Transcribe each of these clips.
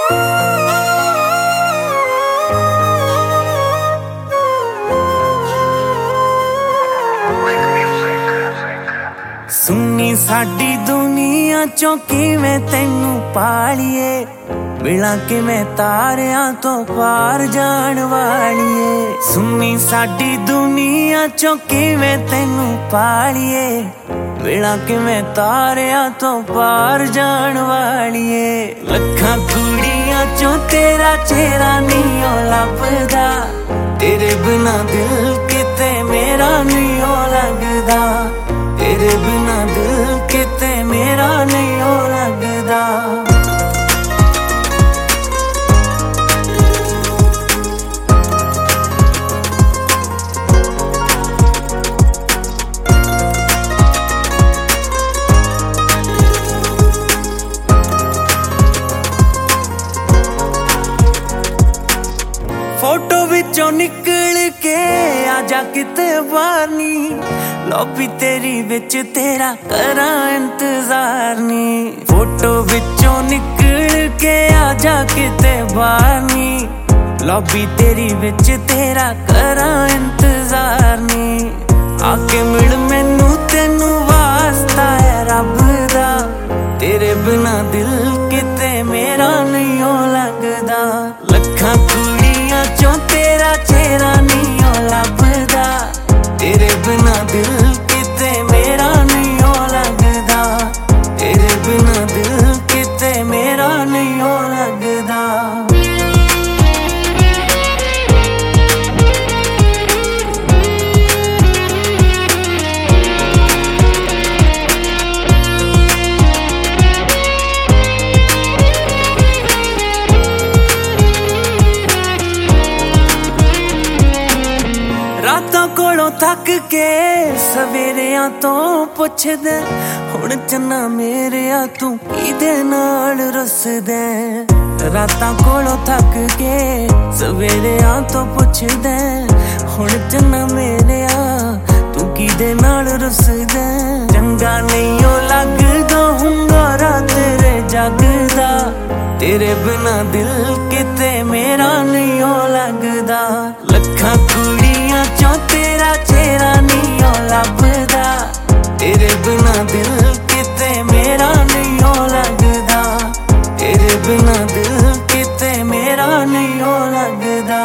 सुनी साडी दुनिया चों किवें तैनू पालिए, मिलां किवें तारियां तो पार जाण वालिए। सुनी साडी दुनिया चों किवें तैनू पालिए, मिलां किवें तारियां तो पार जाण वालिए। लखां कुड़ियां चों तेरा चेहरा नहीं ओ लभदा, तेरे बिना दिल किते मेरा नहीं ओ लगदा, तेरे बिना दिल किते मेरा नहीं हो लगदा। फोटो विचों निकल के आजा किते बाहर नी, लॉबी तेरी विच तेरा करा इंतजार नी। फोटो विचों निकल के आजा किते बाहर नी, लॉबी तेरी विच तेरा करा इंतजार नी। आके मिल मैनू तेनू वास्ता है रब दा, तेरे बिना दिल किते मेरा नहीं हो लगदा। लखां कुड़ियां चों तेरा चेहरा नहीं हो लभदा, तेरे बिना दिल किते मेरा नहीं हो लगदा, तेरे बिना दिल किते मेरा नहीं हो लगदा। रातां कोलों थक के सवेरियां तो पुछदे, हुण चन्ना मेरेया तू किदे नाल रुसदे। रातां कोलों थक के सवेरियां तो पुछदे, हुण चन्ना मेरेया तू किदे नाल रुसदे। चंगा नहीं ओ लगदा हुंगारा तेरे जग दा, तेरे बिना दिल किते मेरा नहीं हो लगदा। लखां कुड़ियां चों तेरा चेहरा नहीं हो लभदा, तेरे बिना दिल किते मेरा नहीं हो लगदा, तेरे बिना दिल किते मेरा नहीं हो लगदा।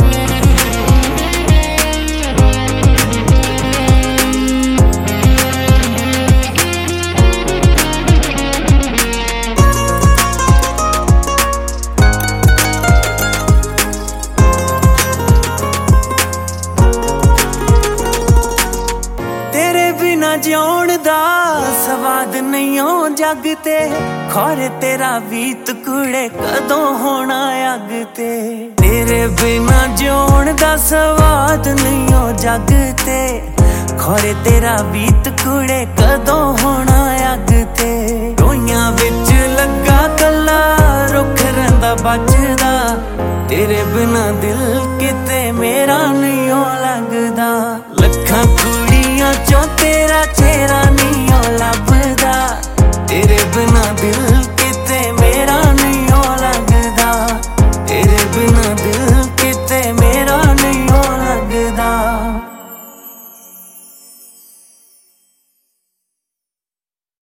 ਜਿਉਣ ਦਾ ਸਵਾਦ ਨਹੀਂ ਓ ਜੱਗ ਤੇ, ਖੌਰੇ ਤੇਰਾ ਵੀਤ ਕੁੜੇ ਕਦੋਂ ਹੋਣਾ ਅੱਗ ਤੇ। ਤੇਰੇ ਬਿਨਾ ਜਿਉਣ ਦਾ ਸਵਾਦ ਨਹੀਂ ਓ ਜੱਗ ਤੇ, ਖੌਰੇ ਤੇਰਾ ਵੀਤ ਕੁੜੇ ਕਦੋਂ ਹੋਣਾ ਅੱਗ ਤੇ।